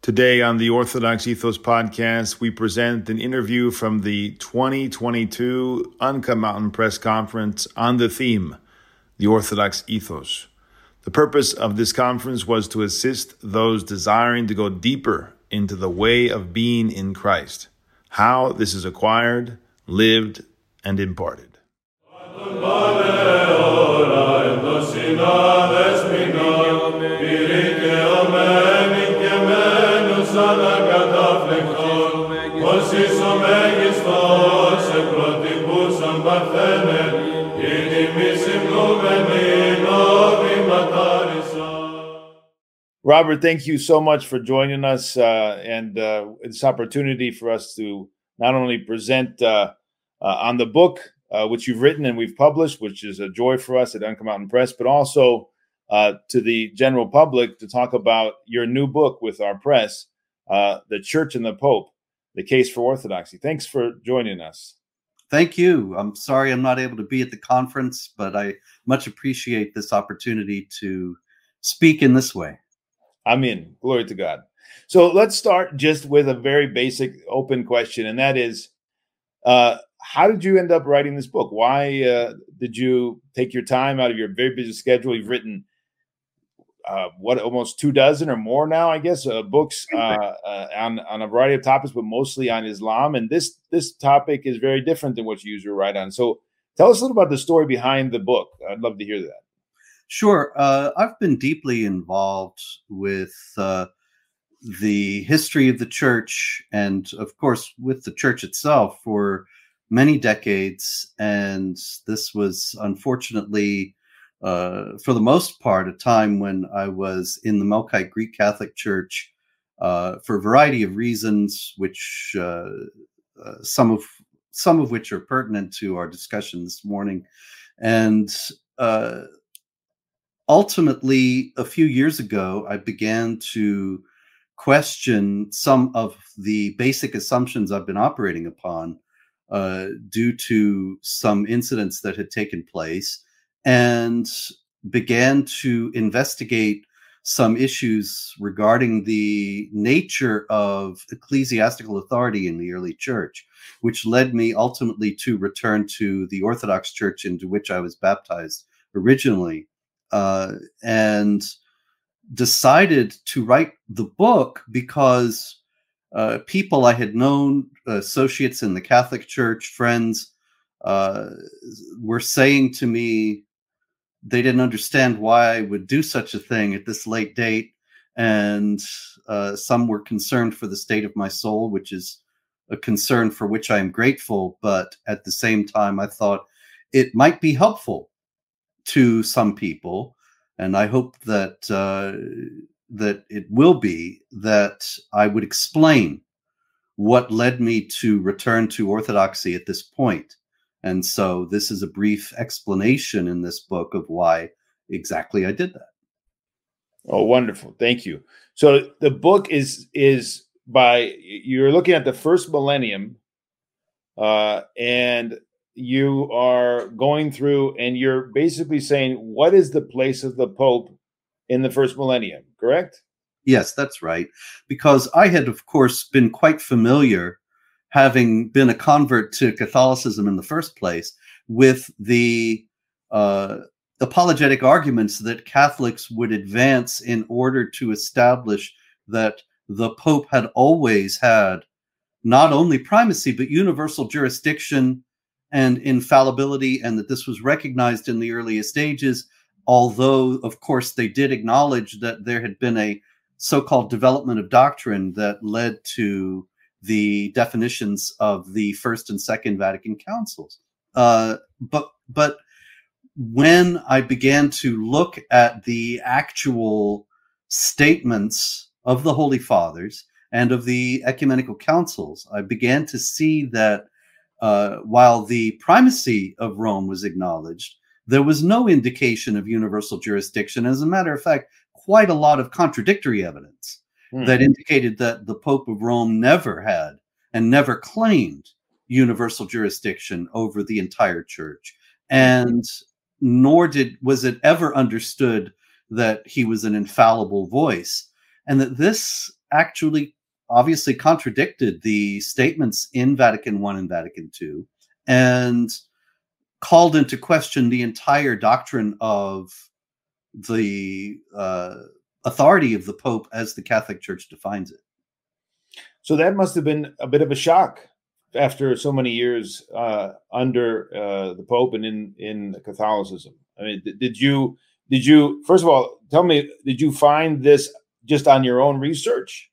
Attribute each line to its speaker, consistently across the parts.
Speaker 1: Today on the Orthodox Ethos podcast, we present an interview from the 2022 Uncut Mountain Press Conference on the theme, the Orthodox Ethos. The purpose of this conference was to assist those desiring to go deeper into the way of being in Christ, how this is acquired, lived, and imparted. Robert, thank you so much for joining us and this opportunity for us to not only present on the book, which you've written and we've published, which is a joy for us at Uncut Mountain Press, but also to the general public to talk about your new book with our press, The Church and the Pope, The Case for Orthodoxy. Thanks for joining us.
Speaker 2: Thank you. I'm sorry I'm not able to be at the conference, but I much appreciate this opportunity to speak in this way.
Speaker 1: I'm in. Glory to God. So let's start just with a very basic open question, and that is, how did you end up writing this book? Why did you take your time out of your very busy schedule? You've written, almost 24 or more now, I guess, books on a variety of topics, but mostly on Islam. And this topic is very different than what you usually write on. So tell us a little about the story behind the book. I'd love to hear that.
Speaker 2: Sure. I've been deeply involved with the history of the church and, of course, with the church itself for many decades. And this was unfortunately, for the most part, a time when I was in the Melkite Greek Catholic Church for a variety of reasons, which some of which are pertinent to our discussion this morning. And ultimately, a few years ago, I began to question some of the basic assumptions I've been operating upon due to some incidents that had taken place, and began to investigate some issues regarding the nature of ecclesiastical authority in the early church, which led me ultimately to return to the Orthodox Church into which I was baptized originally. And decided to write the book because people I had known, associates in the Catholic Church, friends, were saying to me they didn't understand why I would do such a thing at this late date. And some were concerned for the state of my soul, which is a concern for which I am grateful. But at the same time, I thought it might be helpful to some people, and I hope that that it will be, that I would explain what led me to return to Orthodoxy at this point. And so this is a brief explanation in this book of why exactly I did that.
Speaker 1: Oh, wonderful. Thank you. So the book is you're looking at the first millennium, and you are going through and you're basically saying, what is the place of the Pope in the first millennium, correct?
Speaker 2: Yes, that's right. Because I had, of course, been quite familiar, having been a convert to Catholicism in the first place, with the apologetic arguments that Catholics would advance in order to establish that the Pope had always had not only primacy, but universal jurisdiction and infallibility, and that this was recognized in the earliest stages, although, of course, they did acknowledge that there had been a so-called development of doctrine that led to the definitions of the First and Second Vatican Councils. But when I began to look at the actual statements of the Holy Fathers and of the ecumenical councils, I began to see that while the primacy of Rome was acknowledged, there was no indication of universal jurisdiction. As a matter of fact, quite a lot of contradictory evidence that indicated that the Pope of Rome never had and never claimed universal jurisdiction over the entire church. And nor was it ever understood that he was an infallible voice. And that this actually obviously contradicted the statements in Vatican I and Vatican II, and called into question the entire doctrine of the authority of the Pope as the Catholic Church defines it.
Speaker 1: So that must have been a bit of a shock after so many years under the Pope and in Catholicism. I mean, did you first of all tell me, did you find this just on your own research,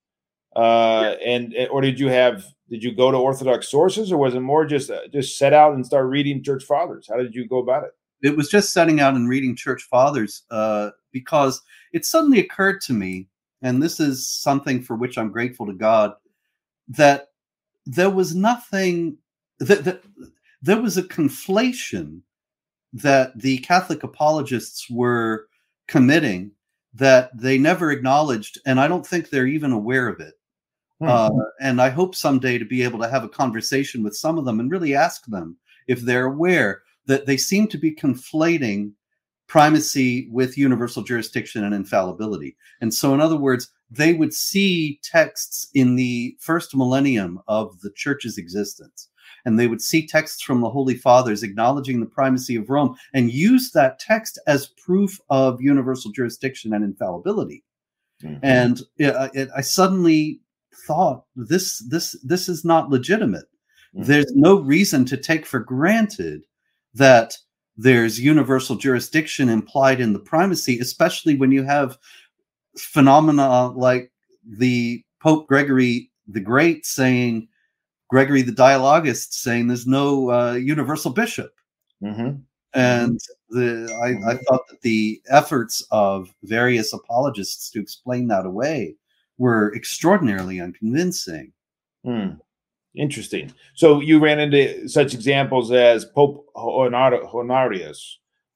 Speaker 1: and or did you go to Orthodox sources, or was it more just set out and start reading Church Fathers? How did you go about it?
Speaker 2: It was just setting out and reading Church Fathers because it suddenly occurred to me, and this is something for which I'm grateful to God, that there was nothing, that there was a conflation that the Catholic apologists were committing that they never acknowledged, and I don't think they're even aware of it. And I hope someday to be able to have a conversation with some of them and really ask them if they're aware that they seem to be conflating primacy with universal jurisdiction and infallibility. And so, in other words, they would see texts in the first millennium of the church's existence, and they would see texts from the Holy Fathers acknowledging the primacy of Rome and use that text as proof of universal jurisdiction and infallibility. Mm-hmm. And I suddenly thought, this is not legitimate. Mm-hmm. There's no reason to take for granted that there's universal jurisdiction implied in the primacy, especially when you have phenomena like the Pope Gregory the Great saying, Gregory the Dialogist saying there's no universal bishop. Mm-hmm. And I thought that the efforts of various apologists to explain that away were extraordinarily unconvincing.
Speaker 1: Interesting. So you ran into such examples as Pope Honorius,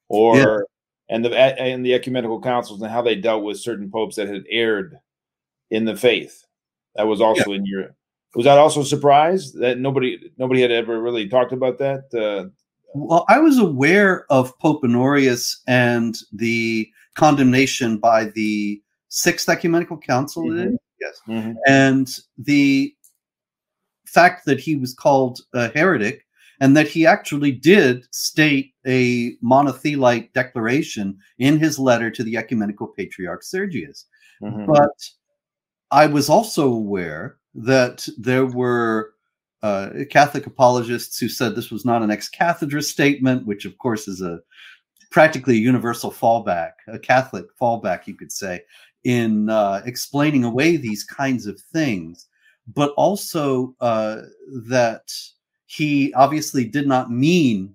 Speaker 1: and the ecumenical councils, and how they dealt with certain popes that had erred in the faith. That was also in your. Was that also a surprise that nobody had ever really talked about that?
Speaker 2: Well, I was aware of Pope Honorius and the condemnation by the Sixth Ecumenical Council. Mm-hmm. Yes, mm-hmm. And the fact that he was called a heretic, and that he actually did state a monothelite declaration in his letter to the Ecumenical Patriarch Sergius. Mm-hmm. But I was also aware that there were Catholic apologists who said this was not an ex cathedra statement, which of course is practically a universal fallback, a Catholic fallback, you could say, in explaining away these kinds of things. But also that he obviously did not mean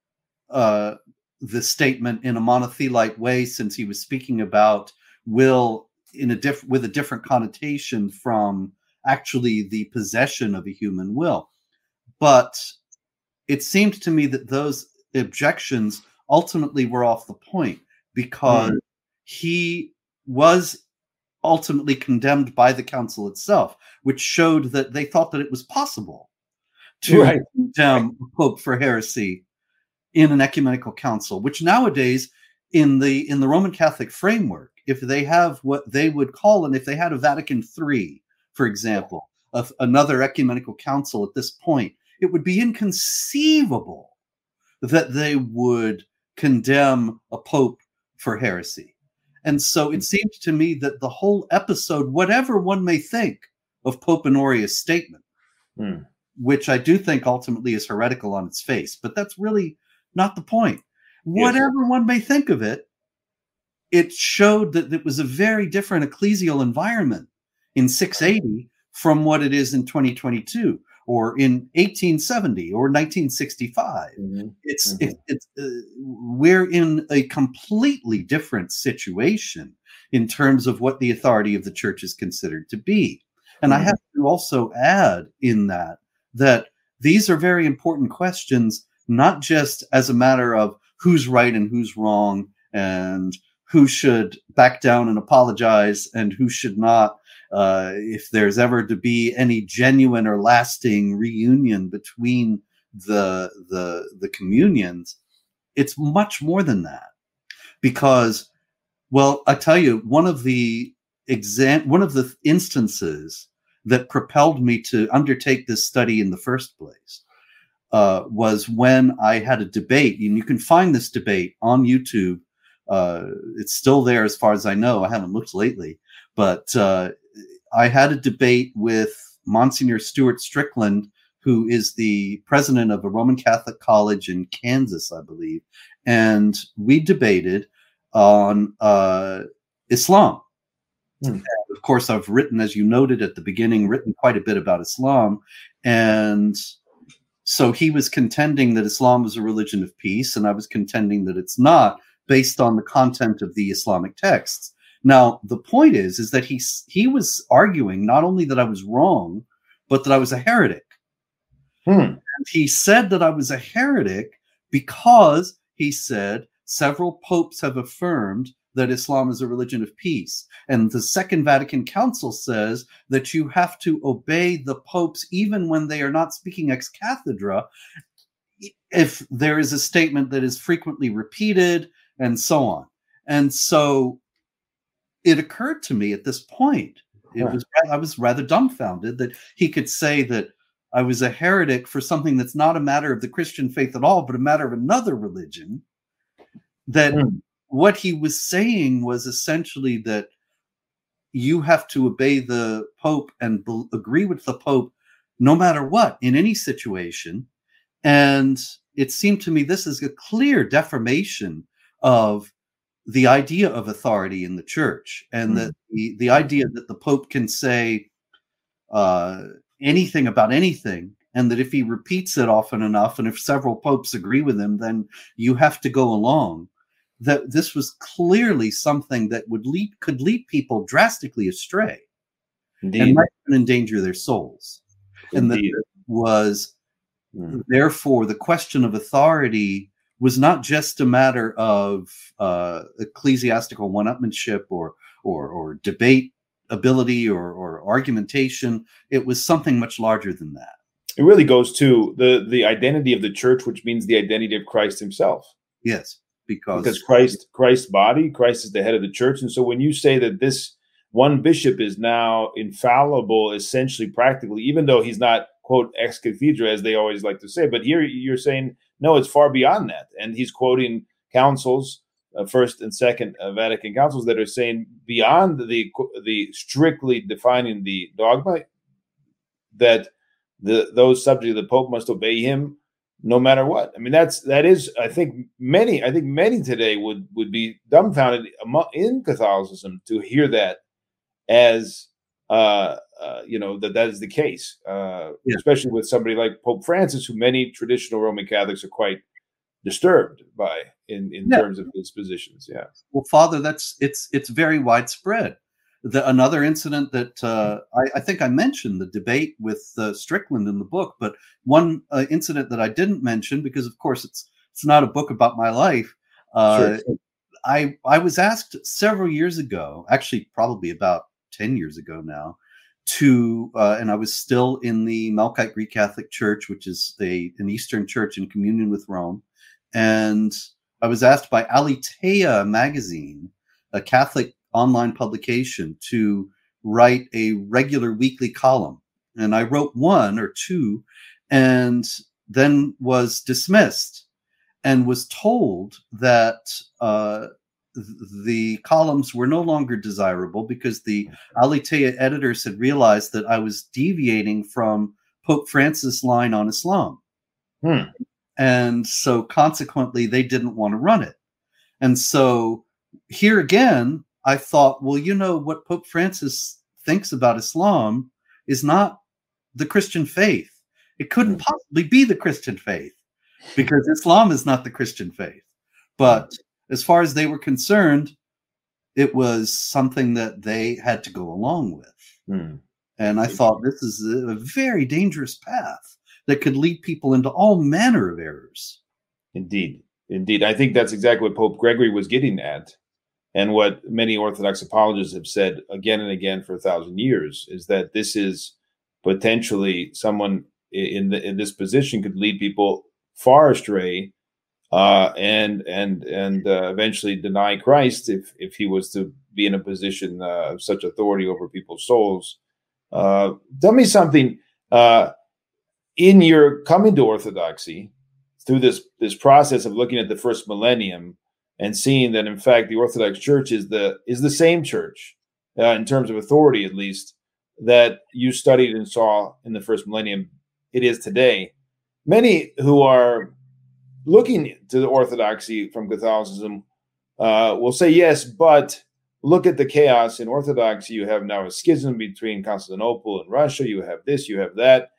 Speaker 2: the statement in a monothelite way, since he was speaking about will with a different connotation from actually the possession of a human will. But it seemed to me that those objections ultimately were off the point, because he was ultimately condemned by the council itself, which showed that they thought that it was possible to condemn a pope for heresy in an ecumenical council, which nowadays in the Roman Catholic framework, if they have what they would call, and if they had a Vatican III, for example, of another ecumenical council at this point, it would be inconceivable that they would condemn a pope for heresy. And so it seemed to me that the whole episode, whatever one may think of Pope Honorius' statement, which I do think ultimately is heretical on its face, but that's really not the point. Yes. Whatever one may think of it, it showed that it was a very different ecclesial environment in 680 from what it is in 2022 or in 1870 or 1965. We're in a completely different situation in terms of what the authority of the church is considered to be. And I have to also add in that these are very important questions, not just as a matter of who's right and who's wrong, and who should back down and apologize and who should not, if there's ever to be any genuine or lasting reunion between the communions. It's much more than that, because, well, I tell you, one of the one of the instances that propelled me to undertake this study in the first place was when I had a debate, and you can find this debate on YouTube. It's still there as far as I know. I haven't looked lately, but I had a debate with Monsignor Stuart Strickland, who is the president of a Roman Catholic college in Kansas, I believe. And we debated on Islam. And of course, I've written, as you noted at the beginning, written quite a bit about Islam. And so he was contending that Islam was a religion of peace, and I was contending that it's not, based on the content of the Islamic texts. Now, the point is that he was arguing not only that I was wrong, but that I was a heretic. And he said that I was a heretic because, he said, several popes have affirmed that Islam is a religion of peace. And the Second Vatican Council says that you have to obey the popes even when they are not speaking ex cathedra, if there is a statement that is frequently repeated, and so on. And so it occurred to me at this point, I was rather dumbfounded that he could say that I was a heretic for something that's not a matter of the Christian faith at all, but a matter of another religion. That what he was saying was essentially that you have to obey the Pope and agree with the Pope no matter what, in any situation. And it seemed to me this is a clear deformation of the idea of authority in the church, and that the idea that the Pope can say anything about anything, and that if he repeats it often enough, and if several popes agree with him, then you have to go along. That this was clearly something that could lead people drastically astray. Indeed. And might even endanger their souls. Indeed. And that it was therefore the question of authority was not just a matter of ecclesiastical one-upmanship or debate ability or argumentation. It was something much larger than that.
Speaker 1: It really goes to the identity of the church, which means the identity of Christ himself.
Speaker 2: Yes, because
Speaker 1: Christ's body, Christ is the head of the church. And so when you say that this one bishop is now infallible, essentially, practically, even though he's not, quote, ex cathedra, as they always like to say, but here you're saying, no, it's far beyond that. And he's quoting councils, First and Second Vatican councils, that are saying beyond the strictly defining the dogma, that those subject to the Pope must obey him no matter what. I mean, that is, I think many today would be dumbfounded in Catholicism to hear that as that is the case, especially with somebody like Pope Francis, who many traditional Roman Catholics are quite disturbed by in terms of his positions. Yeah.
Speaker 2: Well, Father, it's very widespread. Another incident that I think I mentioned, the debate with Strickland in the book, but one incident that I didn't mention, because of course it's not a book about my life. Sure. I was asked several years ago, actually probably about 10 years ago now, and I was still in the Melkite Greek Catholic Church, which is an Eastern church in communion with Rome. And I was asked by Aletheia magazine, a Catholic online publication, to write a regular weekly column. And I wrote one or two and then was dismissed and was told that the columns were no longer desirable because the Aletheia editors had realized that I was deviating from Pope Francis' line on Islam. And so consequently, they didn't want to run it. And so here again, I thought, well, what Pope Francis thinks about Islam is not the Christian faith. It couldn't possibly be the Christian faith because Islam is not the Christian faith. But as far as they were concerned, it was something that they had to go along with. And I thought this is a very dangerous path that could lead people into all manner of errors.
Speaker 1: Indeed. I think that's exactly what Pope Gregory was getting at. And what many Orthodox apologists have said again and again for 1,000 years is that this is potentially someone in this position could lead people far astray and eventually deny Christ if he was to be in a position of such authority over people's souls. Tell me something. In your coming to Orthodoxy, through this process of looking at the first millennium and seeing that in fact the Orthodox Church is the same church in terms of authority, at least, that you studied and saw in the first millennium, it is today. Many who are looking to the Orthodoxy from Catholicism will say yes, but look at the chaos in Orthodoxy. You have now a schism between Constantinople and Russia. You have this, you have that.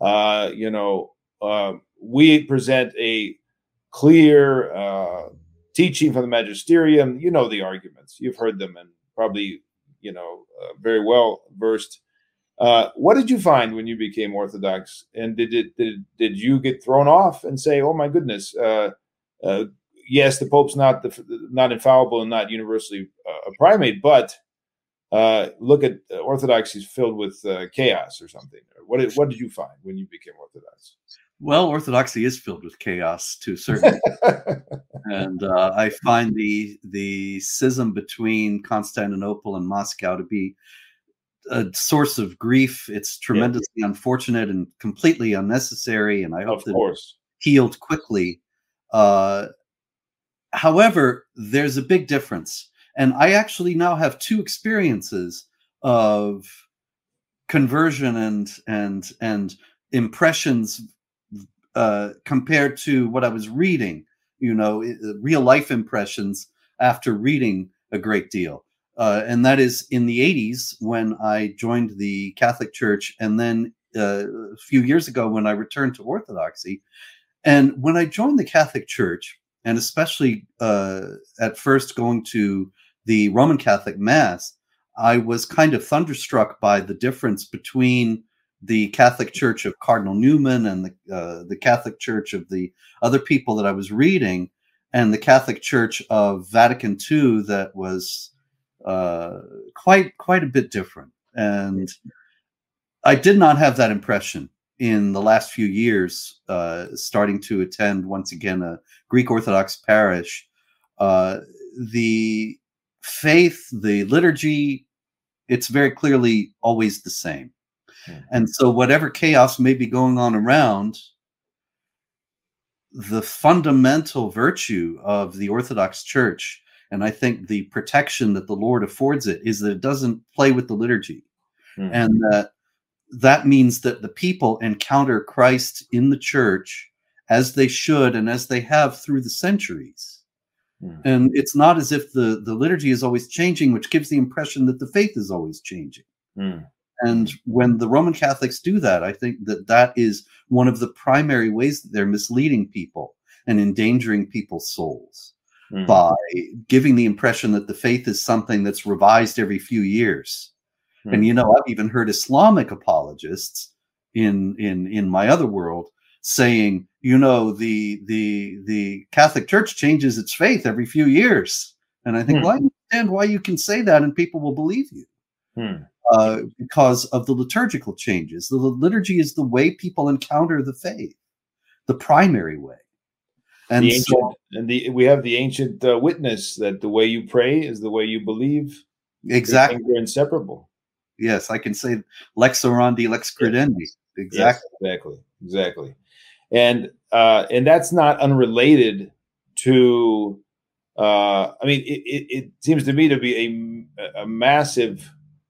Speaker 1: We present a clear teaching from the magisterium. You know the arguments. You've heard them and probably, very well versed. What did you find when you became Orthodox? And did you get thrown off and say, "Oh my goodness, yes, the Pope's not infallible and not universally a primate, but look at Orthodoxy is filled with chaos or something"? What did you find when you became Orthodox?
Speaker 2: Well, Orthodoxy is filled with chaos to a certain extent. And I find the schism between Constantinople and Moscow to be a source of grief. It's tremendously unfortunate and completely unnecessary, and I hope that it's healed quickly. However, there's a big difference. And I actually now have two experiences of conversion and impressions compared to what I was reading, real life impressions after reading a great deal. And that is in the 80s when I joined the Catholic Church, and then a few years ago when I returned to Orthodoxy. And when I joined the Catholic Church, and especially at first going to the Roman Catholic Mass, I was kind of thunderstruck by the difference between the Catholic Church of Cardinal Newman and the Catholic Church of the other people that I was reading, and the Catholic Church of Vatican II that was quite a bit different. And I did not have that impression in the last few years, starting to attend once again a Greek Orthodox parish. The faith, the liturgy, it's very clearly always the same. And so whatever chaos may be going on around, the fundamental virtue of the Orthodox Church, and I think the protection that the Lord affords it, is that it doesn't play with the liturgy. And that means that the people encounter Christ in the church as they should and as they have through the centuries. And it's not as if the liturgy is always changing, which gives the impression that the faith is always changing. And when the Roman Catholics do that, I think that is one of the primary ways that they're misleading people and endangering people's souls by giving the impression that the faith is something that's revised every few years. And, I've even heard Islamic apologists in my other world saying, the Catholic Church changes its faith every few years. And I think, well, I understand why you can say that and people will believe you. Because of the liturgical changes. The liturgy is the way people encounter the faith, the primary way. And
Speaker 1: we have the ancient witness that the way you pray is the way you believe.
Speaker 2: Exactly.
Speaker 1: They're inseparable.
Speaker 2: Yes, I can say lex orandi, lex credendi. Exactly.
Speaker 1: Yes, exactly. And that's not unrelated to. It seems to me to be a massive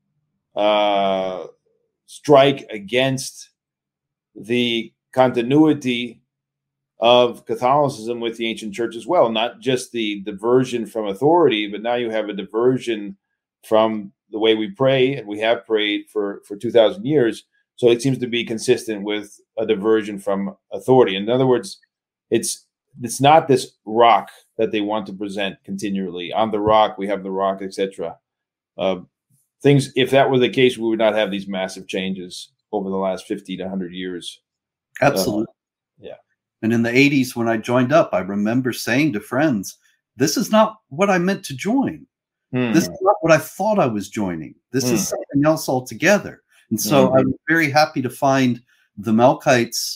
Speaker 1: strike against the continuity of Catholicism with the ancient church as well. Not just the diversion from authority, but now you have a diversion from the way we pray, and we have prayed for 2,000 years. So it seems to be consistent with a diversion from authority. In other words, it's not this rock that they want to present continually. On the rock, we have the rock, etc. Things, if that were the case, we would not have these massive changes over the last 50 to 100 years.
Speaker 2: Absolutely. And in the 80s, when I joined up, I remember saying to friends, this is not what I meant to join. This is not what I thought I was joining. This is something else altogether. And so I'm very happy to find the Melkites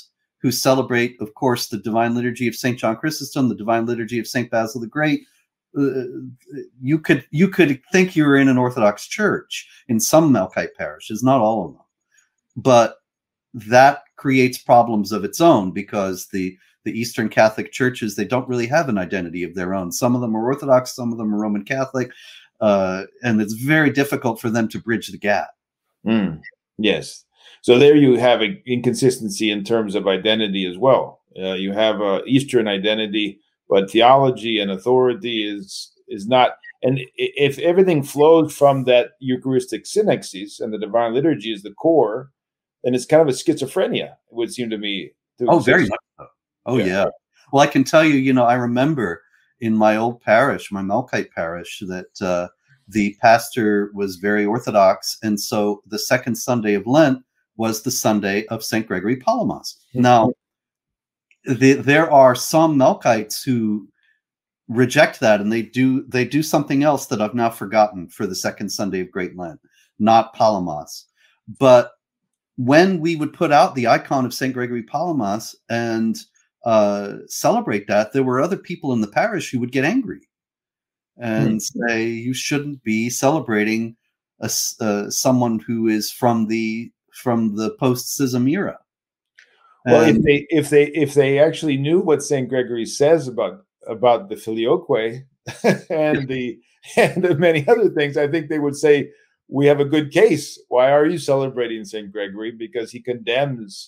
Speaker 2: who celebrate, of course, the Divine Liturgy of St. John Chrysostom, the Divine Liturgy of St. Basil the Great. You could think you were in an Orthodox church in some Melkite parishes, not all of them, but that creates problems of its own, because the Eastern Catholic churches, they don't really have an identity of their own. Some of them are Orthodox, some of them are Roman Catholic, and it's very difficult for them to bridge the gap.
Speaker 1: Yes. So there you have an inconsistency in terms of identity as well. You have a Eastern identity, but theology and authority is not. And if everything flows from that Eucharistic synexes and the Divine Liturgy is the core, then it's kind of a schizophrenia, it would seem to me.
Speaker 2: Oh, very much so. Oh, yeah. Well, I can tell you, I remember in my old parish, my Melkite parish, that the pastor was very Orthodox. And so the second Sunday of Lent was the Sunday of St. Gregory Palamas. Now, there are some Melkites who reject that, and they do something else that I've now forgotten for the second Sunday of Great Lent, not Palamas. But when we would put out the icon of St. Gregory Palamas and celebrate that, there were other people in the parish who would get angry and say, you shouldn't be celebrating someone who is from the post-schism era.
Speaker 1: Well, if they actually knew what St. Gregory says about the filioque and the many other things, I think they would say, we have a good case. Why are you celebrating St. Gregory? Because he condemns,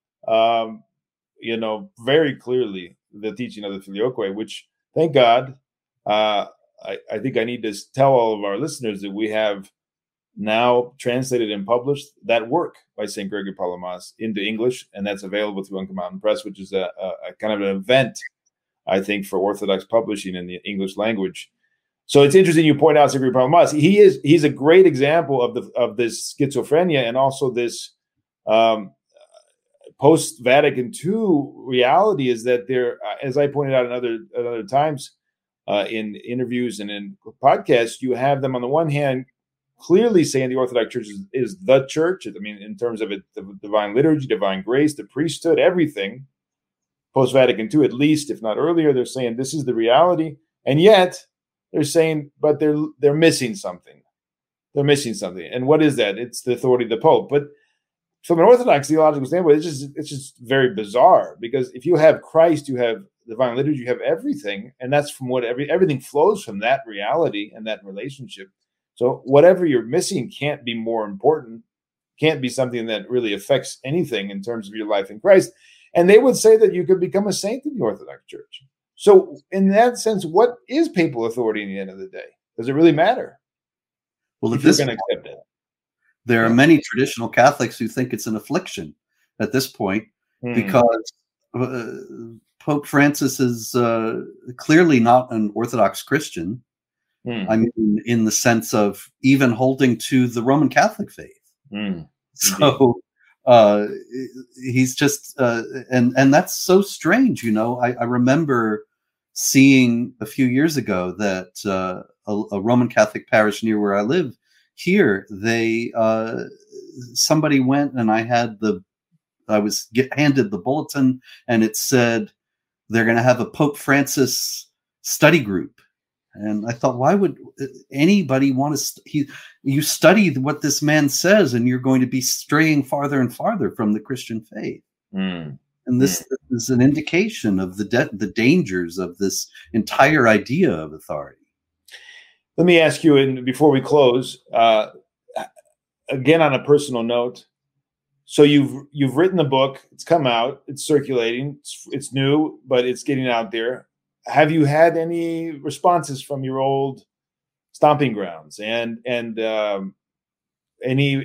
Speaker 1: very clearly the teaching of the filioque, which, thank God, I think I need to tell all of our listeners that we have now translated and published that work by St. Gregory Palamas into English, and that's available through Uncle Mountain Press, which is a kind of an event, I think, for Orthodox publishing in the English language. So it's interesting you point out St. Gregory Palamas. He's a great example of this schizophrenia, and also this post Vatican II reality is that there, as I pointed out in other times in interviews and in podcasts, you have them on the one hand clearly saying the Orthodox Church is the church. I mean, in terms of it, the divine liturgy, divine grace, the priesthood, everything. Post Vatican II, at least, if not earlier, they're saying this is the reality, and yet they're saying, but they're missing something. They're missing something, and what is that? It's the authority of the Pope. But from an Orthodox theological standpoint, it's just very bizarre, because if you have Christ, you have divine liturgy, you have everything, and that's from what everything flows from that reality and that relationship. So whatever you're missing can't be more important, can't be something that really affects anything in terms of your life in Christ. And they would say that you could become a saint in the Orthodox Church. So in that sense, what is papal authority in the end of the day? Does it really matter?
Speaker 2: Well,
Speaker 1: if you're going to accept it.
Speaker 2: There are many traditional Catholics who think it's an affliction at this point, because Pope Francis is clearly not an Orthodox Christian. I mean, in the sense of even holding to the Roman Catholic faith. So he's just, and that's so strange. I remember seeing a few years ago that a Roman Catholic parish near where I live here, somebody went, and I was handed the bulletin, and it said they're going to have a Pope Francis study group. And I thought, why would anybody want to? You study what this man says, and you're going to be straying farther and farther from the Christian faith. And this is an indication of the dangers of this entire idea of authority.
Speaker 1: Let me ask you, and before we close, again on a personal note. So you've written the book. It's come out. It's circulating. It's new, but it's getting out there. Have you had any responses from your old stomping grounds, and any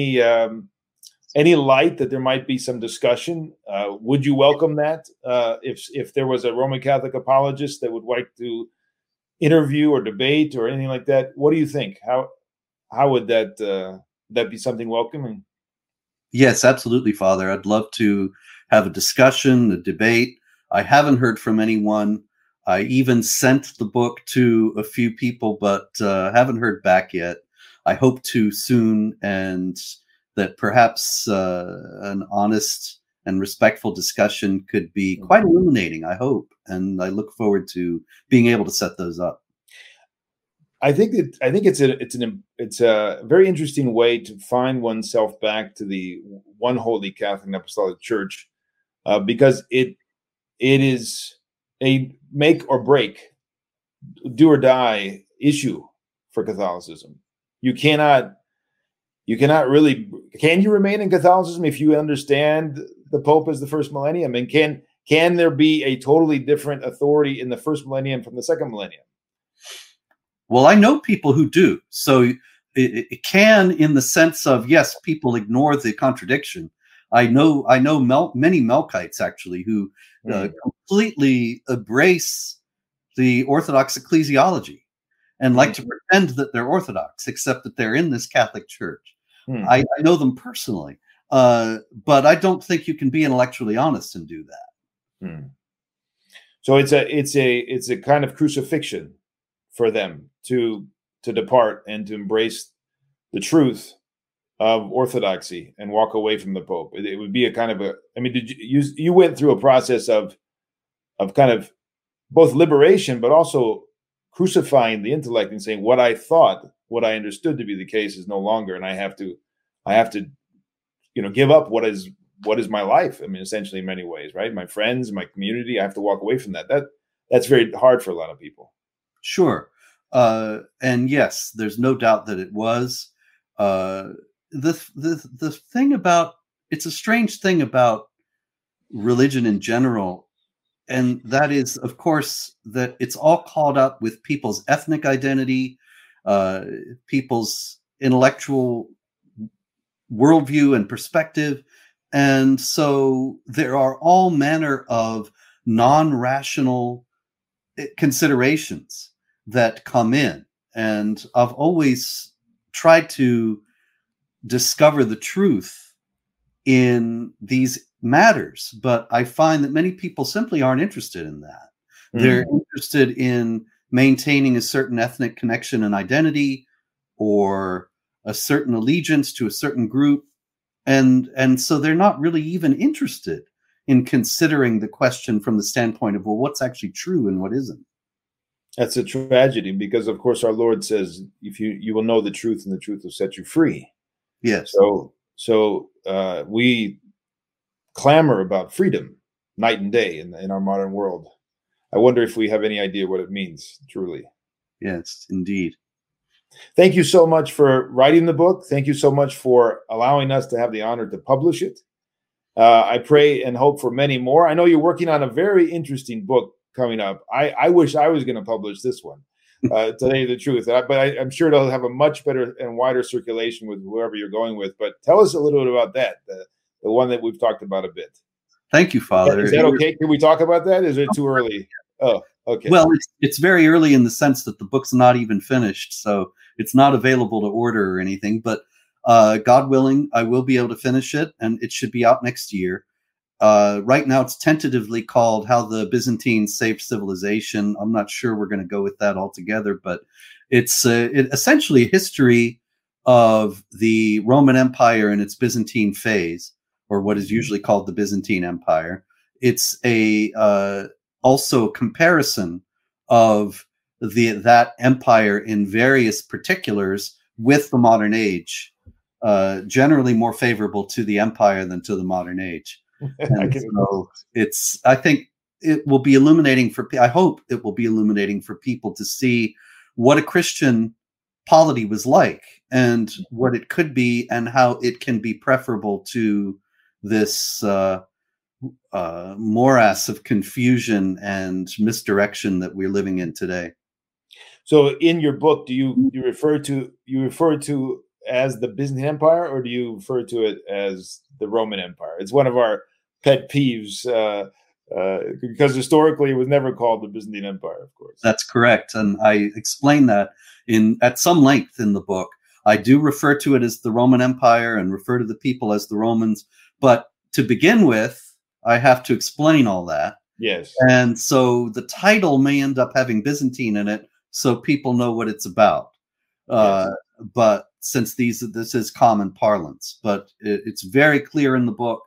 Speaker 1: light that there might be some discussion? Would you welcome that if there was a Roman Catholic apologist that would like to interview or debate or anything like that? What do you think? How would that be something welcoming?
Speaker 2: Yes, absolutely, Father. I'd love to have a discussion, a debate. I haven't heard from anyone. I even sent the book to a few people, but haven't heard back yet. I hope to soon, and that perhaps an honest and respectful discussion could be quite illuminating, I hope. And I look forward to being able to set those up.
Speaker 1: I think it's a very interesting way to find oneself back to the one holy Catholic and Apostolic Church, because it is a make or break, do or die issue for Catholicism. You cannot really, can you remain in Catholicism if you understand the Pope as the first millennium? And can there be a totally different authority in the first millennium from the second millennium?
Speaker 2: Well, I know people who do. So it can, in the sense of, yes, people ignore the contradiction. I know many Melkites actually who completely embrace the Orthodox ecclesiology and like to pretend that they're Orthodox, except that they're in this Catholic Church. I know them personally, but I don't think you can be intellectually honest and do that.
Speaker 1: So it's a kind of crucifixion for them to depart and to embrace the truth of orthodoxy and walk away from the Pope. It would be a kind of a, I mean, did you went through a process of kind of both liberation, but also crucifying the intellect and saying what I thought, what I understood to be the case is no longer. And I have to, give up what is my life. I mean, essentially in many ways, right? My friends, my community, I have to walk away from that. That's very hard for a lot of people.
Speaker 2: Sure. And yes, there's no doubt that it was. The thing about, it's a strange thing about religion in general, and that is, of course, that it's all caught up with people's ethnic identity, people's intellectual worldview and perspective. And so there are all manner of non-rational considerations that come in. And I've always tried to discover the truth in these matters, but I find that many people simply aren't interested in that. They're interested in maintaining a certain ethnic connection and identity, or a certain allegiance to a certain group. And so they're not really even interested in considering the question from the standpoint of, well, what's actually true and what isn't.
Speaker 1: That's a tragedy, because of course our Lord says, if you will know the truth, and the truth will set you free.
Speaker 2: Yes.
Speaker 1: So we clamor about freedom night and day in our modern world. I wonder if we have any idea what it means, truly.
Speaker 2: Yes, indeed.
Speaker 1: Thank you so much for writing the book. Thank you so much for allowing us to have the honor to publish it. I pray and hope for many more. I know you're working on a very interesting book coming up. I wish I was going to publish this one, to tell you the truth. But I'm sure it'll have a much better and wider circulation with whoever you're going with. But tell us a little bit about that, the one that we've talked about a bit.
Speaker 2: Thank you, Father.
Speaker 1: Is that okay? Can we talk about that? Is it too early? Oh, okay.
Speaker 2: Well, it's very early in the sense that the book's not even finished, so it's not available to order or anything. But God willing, I will be able to finish it, and it should be out next year. Right now, it's tentatively called How the Byzantines Saved Civilization. I'm not sure we're going to go with that altogether, but it's essentially a history of the Roman Empire in its Byzantine phase, or what is usually called the Byzantine Empire. It's also a comparison of that empire in various particulars with the modern age, generally more favorable to the empire than to the modern age. And so I think it will be illuminating I hope it will be illuminating for people to see what a Christian polity was like and what it could be, and how it can be preferable to this morass of confusion and misdirection that we're living in today.
Speaker 1: So in your book, do you refer to as the Byzantine Empire, or do you refer to it as the Roman Empire? It's one of our pet peeves, because historically it was never called the Byzantine Empire, of course.
Speaker 2: That's correct. And I explain that at some length in the book. I do refer to it as the Roman Empire and refer to the people as the Romans. But to begin with, I have to explain all that.
Speaker 1: Yes.
Speaker 2: And so the title may end up having Byzantine in it, so people know what it's about. Yes. But since this is common parlance, but it's very clear in the book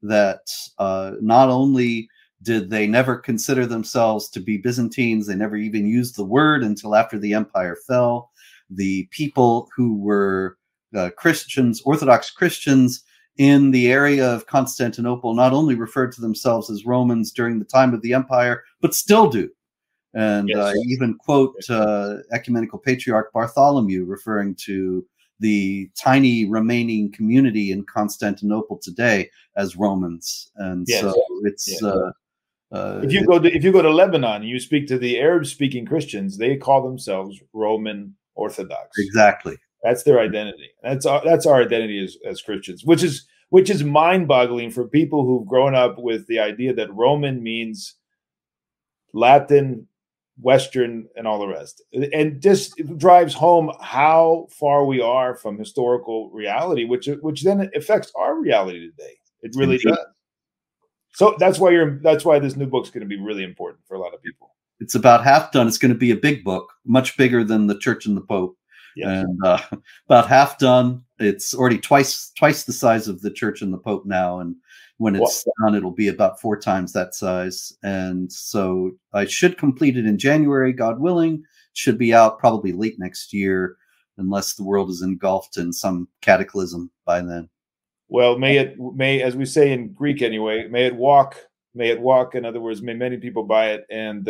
Speaker 2: that not only did they never consider themselves to be Byzantines, they never even used the word until after the empire fell. The people who were Christians, Orthodox Christians in the area of Constantinople, not only referred to themselves as Romans during the time of the empire, but still do. And I even quote Ecumenical Patriarch Bartholomew referring to the tiny remaining community in Constantinople today as Romans. And so it's
Speaker 1: if you go to Lebanon, you speak to the Arab-speaking Christians, they call themselves Roman Orthodox.
Speaker 2: Exactly.
Speaker 1: That's their identity. That's our identity as Christians, which is mind-boggling for people who've grown up with the idea that Roman means Latin, Western, and all the rest. And just drives home how far we are from historical reality, which then affects our reality today. It really does. So that's why this new book's going to be really important for a lot of people.
Speaker 2: It's about half done. It's going to be a big book, much bigger than The Church and the Pope.
Speaker 1: Yes.
Speaker 2: And about half done. It's already twice the size of The Church and the Pope now, and when it's done, it'll be about 4 times that size. And so I should complete it in January, God willing. Should be out probably late next year, unless the world is engulfed in some cataclysm by then.
Speaker 1: Well, may, as we say in Greek anyway, may it walk. In other words, may many people buy it. And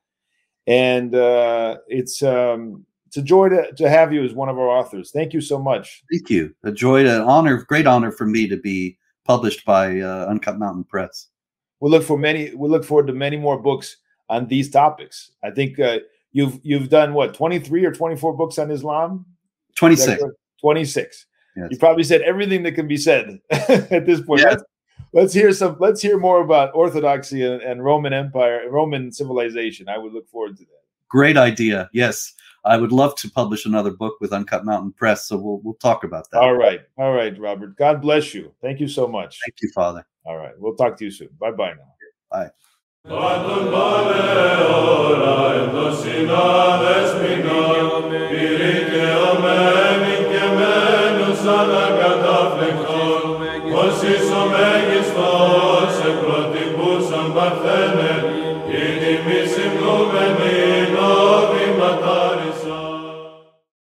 Speaker 1: it's a joy to have you as one of our authors. Thank you so much.
Speaker 2: Thank you. A joy, an honor, great honor for me to be published by Uncut Mountain Press.
Speaker 1: We'll look forward to many more books on these topics. I think you've done what, 23 or 24 books on Islam?
Speaker 2: 26.
Speaker 1: 26.
Speaker 2: Yes.
Speaker 1: You probably said everything that can be said at this point.
Speaker 2: Yes.
Speaker 1: Let's hear more about Orthodoxy and Roman Empire, Roman civilization. I would look forward to that.
Speaker 2: Great idea. Yes. I would love to publish another book with Uncut Mountain Press, so we'll talk about that.
Speaker 1: All right, Robert. God bless you. Thank you so much.
Speaker 2: Thank you, Father.
Speaker 1: All right, we'll talk to you soon. Bye now.
Speaker 2: Bye.
Speaker 3: Παρθένε, είναι μη συμπλούμενοι.